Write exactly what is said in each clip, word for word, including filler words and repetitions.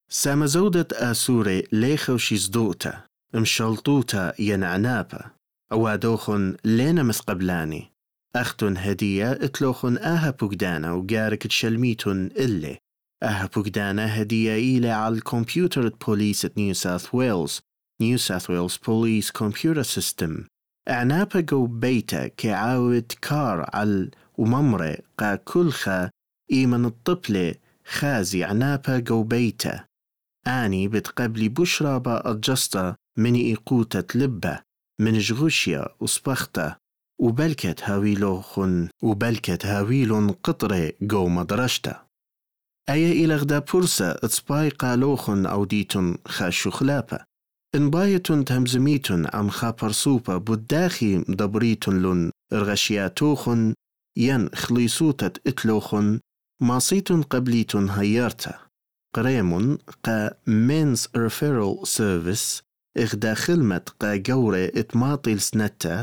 سامزودة آسوري ليخوشي زدوتا مشلطوتا ينعنابا أوادوخن لينا مسقبلاني أختن هدية اتلوخن آها بوغدانا وقارك تشلميتن إلي آها بوغدانا هدية إيلي على الكمبيوتر بوليس نيو ساوث ويلز نيو ساوث ويلز بوليس كمبيوتر سيستم أعنابا جو بيتا كعاود كار على وممري قا كلخا إيمن الطبلة خازي عنابا جو بيتا آني بتقبلي بشرابة أجستا من إيقوتة لبة من جغوشيا وصبختا وبلكت هاويلوخن وبلكت هاويلون قطري جو مدرشتا أي إلى غدا بورسا اتسباي قالوخن أو ديتن خاشو خلابا إن بايتن تهمزميتن عم خابر سوبا بداخي مدبريتن لن رغشياتوخن ين خليصوتة اتلوخن ماصيتن قبليتن هيارتا قريمون قا مينز ريفيرال سيرفيس إغدا خلمت قا جوري اتماطيل سنتا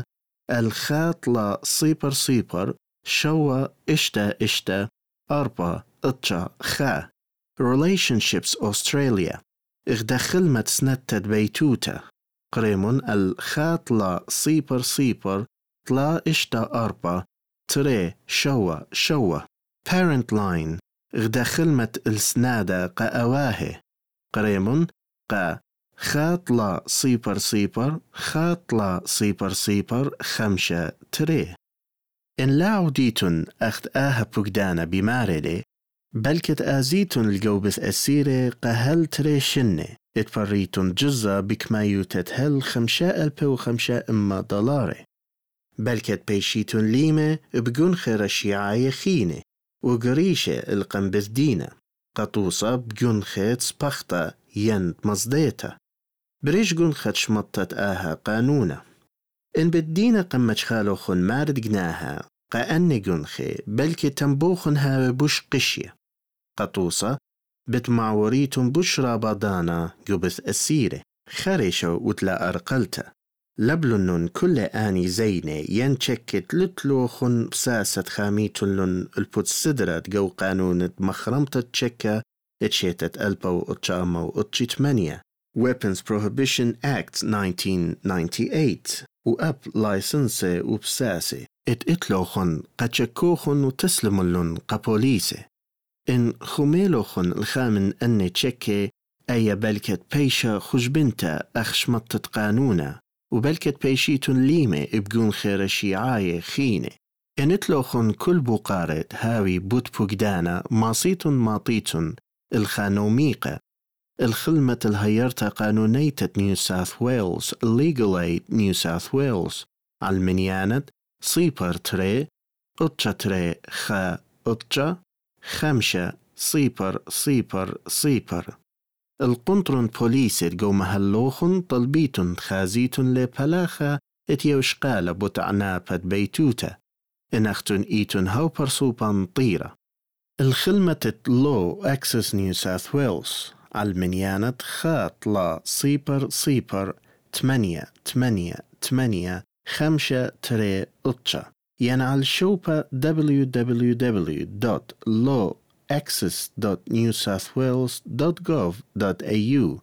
الخاطلة صيبر صيبر شوا اشتا اشتا أربا اتشا خا Relationships أستراليا إغدا خلمت سنتا بيتوتا قريمون الخاطلة صيبر صيبر طلا اشتا أربا تري شوا شوا Parent line غدا خلمت السنادة قا أواهي قريمون قا خاطلة صيبر صيبر خاطلة صيبر صيبر خمشة تري إن لاعوديتن أخت آها بوغدانا بمارلي بلكت آزيتن الجوبث أسيري قا هل تري شنة اتفريتن جزة بكمايو تتهل خمشة ألبي وخمشة إما دولاري بلكت بيشيتن ليمة بجون خير الشيعية خينة وقريشة القنبث دينا قطوصة بجون خيت سبختا ينت مصديتا بريش جون خد شمطت آها قانونا إن بدينا قمج خالوخن مارد جناها قا أني جون خي بلكي تنبوخن هاو بوش قشية قطوصة بتمعوريتن بشرا بادانا جبث أسيرة خريشة وتلا أرقلتا لبلنن كل آني زينة ينشكت لتلوخن بساسة خاميتن لن البوتسدرات جو قانون مخرمتة تشكا اتشيتت ألبا واتشاما واتشيت منيا Weapons Prohibition Act nineteen ninety-eight وأب لايسنسة وبساسة ات اتلوخن قاتشكوخن وتسلملن قبوليسة إن خميلوخن الخامن أني تشكي أي بلكت بيشا خجبنتا أخشمطت قانونا وبلكت بيشيتن ليمة بجون خير شيعاية خينة إن اتلوخن كل بقارت هاوي بوت بوغدانا ماصيتن ماطيتن الخانوميقة الخلمة الهيرتا قانونية نيو ساوث ويلز Legal Aid نيو ساوث ويلز علمنيانت صيبر تري اتشا تري خا اتشا خمشة صيبر صيبر صيبر القنطرن بوليسة جو مهلوخن طلبيتن خازيتن لبلاخة اتيوشقالة بوتعنابة بيتوتا انختن ايتن هاوبر سوبان طيرة الخلمة لو اكسس نيو ساوث ويلز علمنيانة خاط لا صيبر صيبر تمانية تمانية تمانية خمشة تري اتشا ينعل شوبة دبليو دبليو دبليو دوت لو access دوت نيو ساوث ويلز دوت جوف دوت إيه يو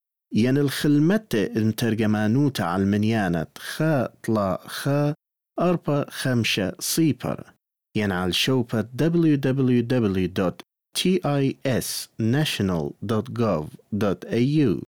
ين الخلمتة المترجمانوتا علمنيانة خا طلا خا أربا خمشة صيبر ين على شوبة دبليو دبليو دبليو دوت تيس ناشونال دوت جوف دوت إيه يو